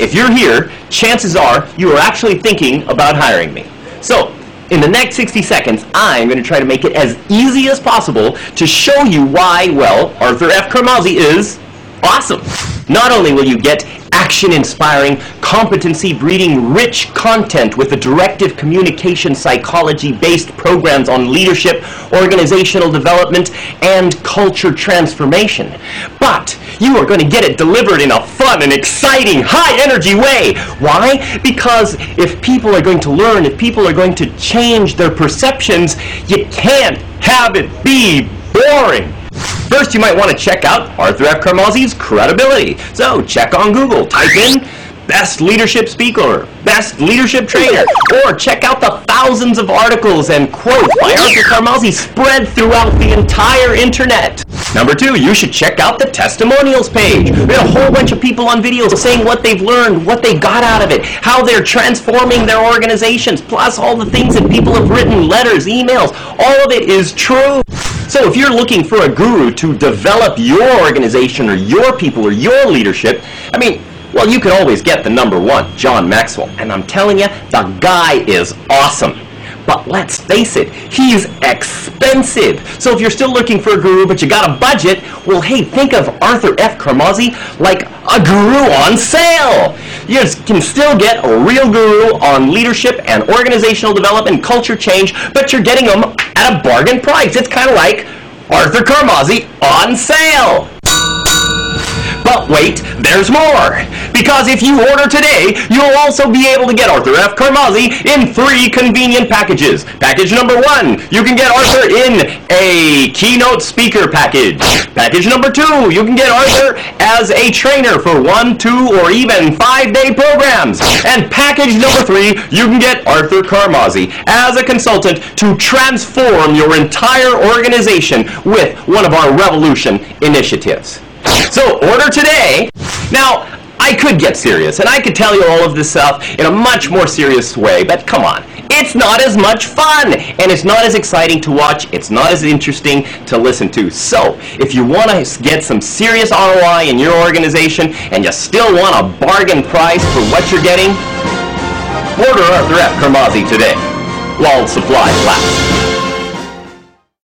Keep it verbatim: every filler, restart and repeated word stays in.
if you're here, chances are you are actually thinking about hiring me. So, in the next sixty seconds, I'm going to try to make it as easy as possible to show you why, well, Arthur F. Karmazey is awesome. Not only will you get action-inspiring, competency-breeding, rich content with the directive communication psychology-based programs on leadership, organizational development, and culture transformation, but you are going to get it delivered in a fun and exciting, high-energy way. Why? Because if people are going to learn, if people are going to change their perceptions, you can't have it be boring. First, you might want to check out Arthur F. Karmazey's credibility. So, check on Google, type in Best Leadership Speaker, Best Leadership Trainer, or check out the thousands of articles and quotes by Arthur Karmazey spread throughout the entire internet. Number two, you should check out the testimonials page. We have a whole bunch of people on videos saying what they've learned, what they got out of it, how they're transforming their organizations, plus all the things that people have written, letters, emails. All of it is true. So if you're looking for a guru to develop your organization or your people or your leadership, I mean, well, you can always get the number one, John Maxwell. And I'm telling you, the guy is awesome. But let's face it, he's expensive. So if you're still looking for a guru, but you got a budget, well, hey, think of Arthur F. Karmazey like a guru on sale. You can still get a real guru on leadership and organizational development and culture change, but you're getting them at a bargain price. It's kind of like Arthur Karmazey on sale. But wait, there's more. Because if you order today, you'll also be able to get Arthur F. Karmazey in three convenient packages. Package number one, you can get Arthur in a keynote speaker package. Package number two, you can get Arthur as a trainer for one, two, or even five-day programs. And package number three, you can get Arthur Karmazey as a consultant to transform your entire organization with one of our Revolution initiatives. So order today. Now, I could get serious, and I could tell you all of this stuff in a much more serious way, but come on. It's not as much fun, and it's not as exciting to watch. It's not as interesting to listen to. So, if you want to get some serious R O I in your organization, and you still want a bargain price for what you're getting, order Arthur F. Karmazey today, while supplies last.